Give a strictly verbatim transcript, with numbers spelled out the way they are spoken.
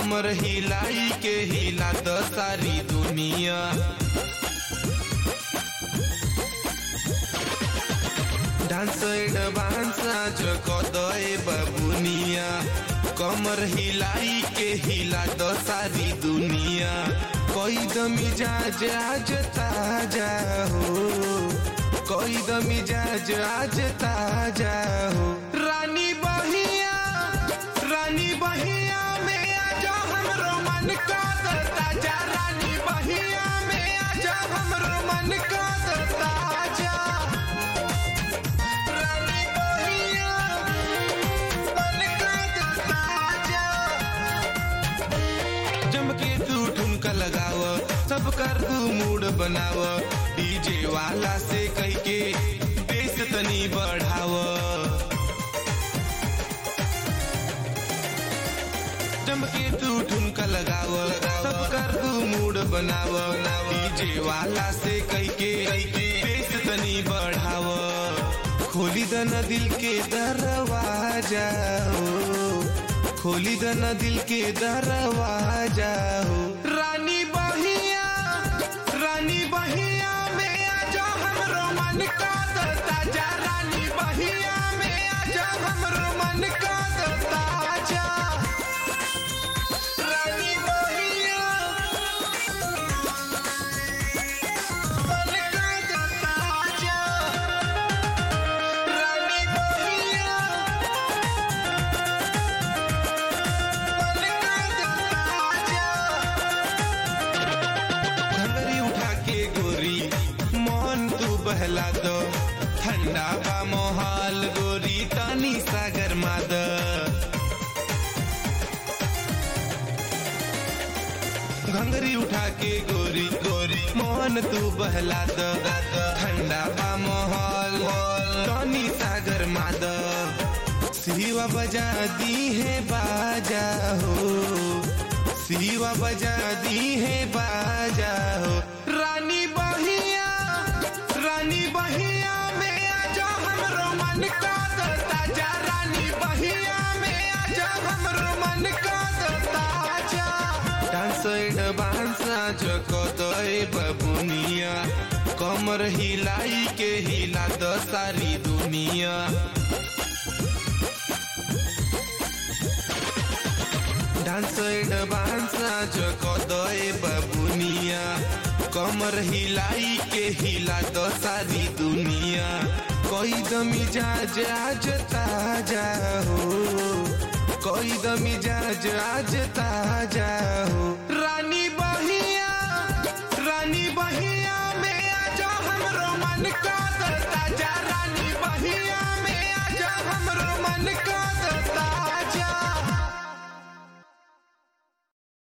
कमर हिलाई के हिला तो सारी दुनिया। डांस एडवांस आज कदे बबुनिया, कमर हिलाई के हिला तो सारी दुनिया। कोई दमिजाज आज ताजा हो, कोई दमिजाज आज ताजा हो। रानी बहिया रानी बहिया में आजा हमरो मन का ताजा, रानी बहिया में आजा हमरो मन का ताजा। रानी बहिया मन का ताजा। जम के तू ठुमका लगाव, सब कर तू मूड बनाव, डीजे वाला से कह के बेस तनी बढ़ाव। जम के तू ठुमका लगाव, सब कर तू मूड बनाव, डीजे वाला से कह के बेस तनी बढ़ाव। खोली दना दिल के दरवाजा हो, खोली दना दिल के दरवाजा हो। रानी बहिया रानी बहिया में आजा हमरो मन का ताजा, रानी बहिया में आजा हमरो मन का ताजा। रानी बहिया मन का ताजा, रानी बहिया घंगरी उठा के गोरी मोहन तू बहला दो, ठंडा बा मोहाल गोरी तानी सागर माद। घंगरी उठा के गोरी गोरी मोहन तू बहला दो, ठंडा बा मोहाल तानी सागर माद। शिवा बजा दी है बाजा हो, शिवा बजा दी है बाजा हो। रानी बहिया रानी बहिया में आजा हमरो मन का ताजा, रानी बहिया में आजा हमरो मन का ताजा। डांस एडवांस आज कदे बबुनिया, कमर हिलाई के हिला तो सारी दुनिया। डांस एडवांस आज कदे बबुनिया, कमर हिलाई के हिला तो सारी दुनिया। कोई दमिजाज आज ताजा हो, कोई दमिजाज आज ताजा हो।